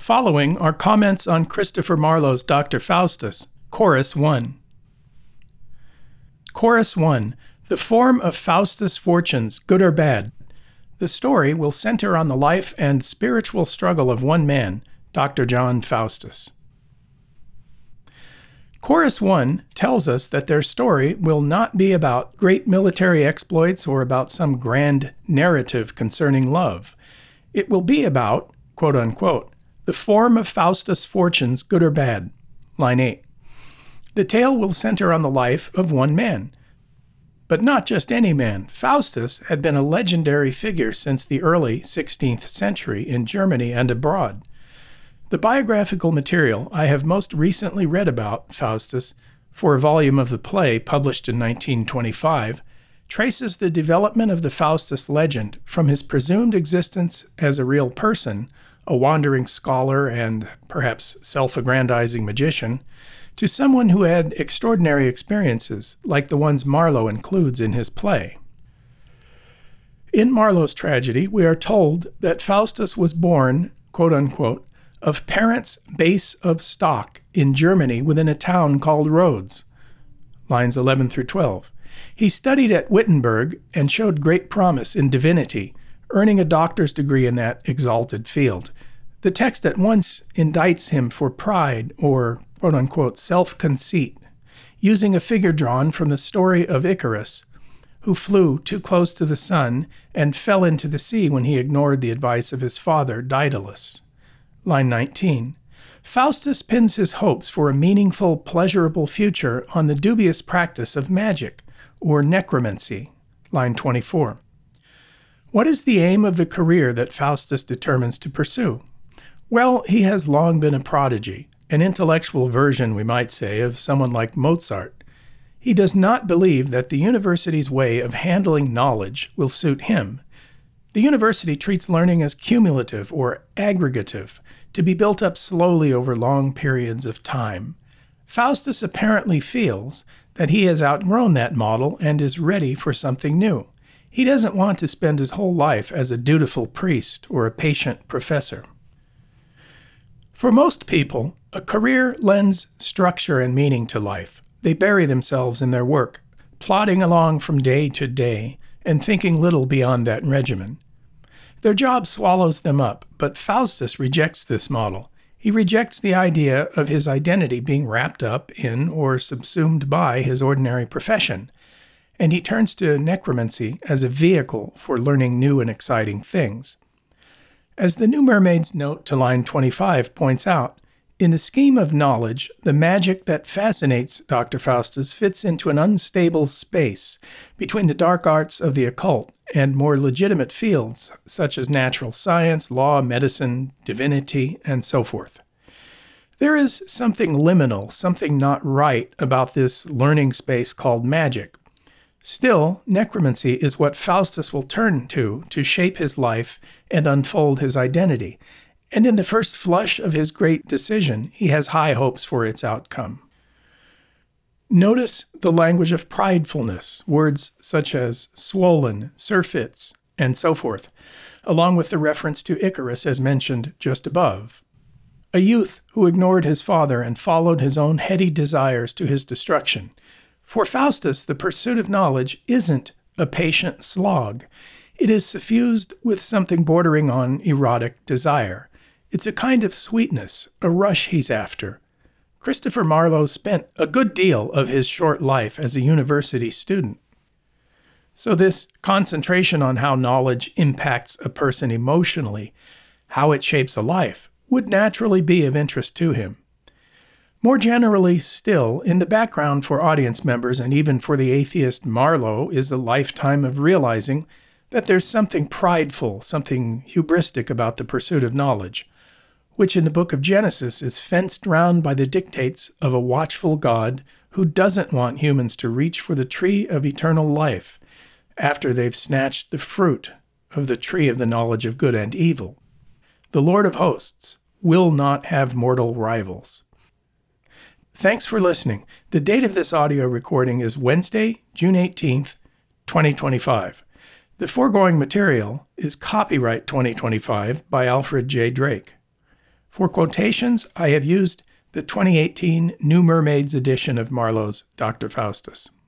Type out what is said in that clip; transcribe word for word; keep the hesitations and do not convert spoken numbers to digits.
Following are comments on Christopher Marlowe's Doctor Faustus, Chorus one. Chorus one. The form of Faustus' fortunes, good or bad. The story will center on the life and spiritual struggle of one man, Doctor John Faustus. Chorus one tells us that their story will not be about great military exploits or about some grand narrative concerning love. It will be about, quote unquote, the form of Faustus' fortunes, good or bad. Line eight. The tale will center on the life of one man. But not just any man. Faustus had been a legendary figure since the early sixteenth century in Germany and abroad. The biographical material I have most recently read about Faustus, for a volume of the play published in nineteen twenty-five, traces the development of the Faustus legend from his presumed existence as a real person, a wandering scholar and perhaps self-aggrandizing magician, to someone who had extraordinary experiences like the ones Marlowe includes in his play. In Marlowe's tragedy, we are told that Faustus was born, quote unquote, of parents base of stock in Germany within a town called Rhodes. Lines eleven through twelve. He studied at Wittenberg and showed great promise in divinity, earning a doctor's degree in that exalted field. The text at once indicts him for pride or, quote unquote, self-conceit, using a figure drawn from the story of Icarus, who flew too close to the sun and fell into the sea when he ignored the advice of his father, Daedalus. Line nineteen. Faustus pins his hopes for a meaningful, pleasurable future on the dubious practice of magic, or necromancy. Line twenty-four. What is the aim of the career that Faustus determines to pursue? Well, he has long been a prodigy, an intellectual version, we might say, of someone like Mozart. He does not believe that the university's way of handling knowledge will suit him. The university treats learning as cumulative or aggregative, to be built up slowly over long periods of time. Faustus apparently feels that he has outgrown that model and is ready for something new. He doesn't want to spend his whole life as a dutiful priest or a patient professor. For most people, a career lends structure and meaning to life. They bury themselves in their work, plodding along from day to day and thinking little beyond that regimen. Their job swallows them up, but Faustus rejects this model. He rejects the idea of his identity being wrapped up in or subsumed by his ordinary profession, and he turns to necromancy as a vehicle for learning new and exciting things. As the New Mermaid's note to line twenty-five points out, in the scheme of knowledge, the magic that fascinates Doctor Faustus fits into an unstable space between the dark arts of the occult and more legitimate fields such as natural science, law, medicine, divinity, and so forth. There is something liminal, something not right about this learning space called magic. Still, necromancy is what Faustus will turn to to shape his life and unfold his identity, and in the first flush of his great decision, he has high hopes for its outcome. Notice the language of pridefulness, words such as swollen, surfeits, and so forth, along with the reference to Icarus as mentioned just above. A youth who ignored his father and followed his own heady desires to his destruction. For Faustus, the pursuit of knowledge isn't a patient slog. It is suffused with something bordering on erotic desire. It's a kind of sweetness, a rush he's after. Christopher Marlowe spent a good deal of his short life as a university student. So this concentration on how knowledge impacts a person emotionally, how it shapes a life, would naturally be of interest to him. More generally still, in the background for audience members and even for the atheist Marlowe is a lifetime of realizing that there's something prideful, something hubristic about the pursuit of knowledge, which in the book of Genesis is fenced round by the dictates of a watchful God who doesn't want humans to reach for the tree of eternal life after they've snatched the fruit of the tree of the knowledge of good and evil. The Lord of hosts will not have mortal rivals. Thanks for listening. The date of this audio recording is Wednesday, June eighteenth, twenty twenty-five. The foregoing material is copyright twenty twenty-five by Alfred J. Drake. For quotations, I have used the twenty eighteen New Mermaids edition of Marlowe's Doctor Faustus.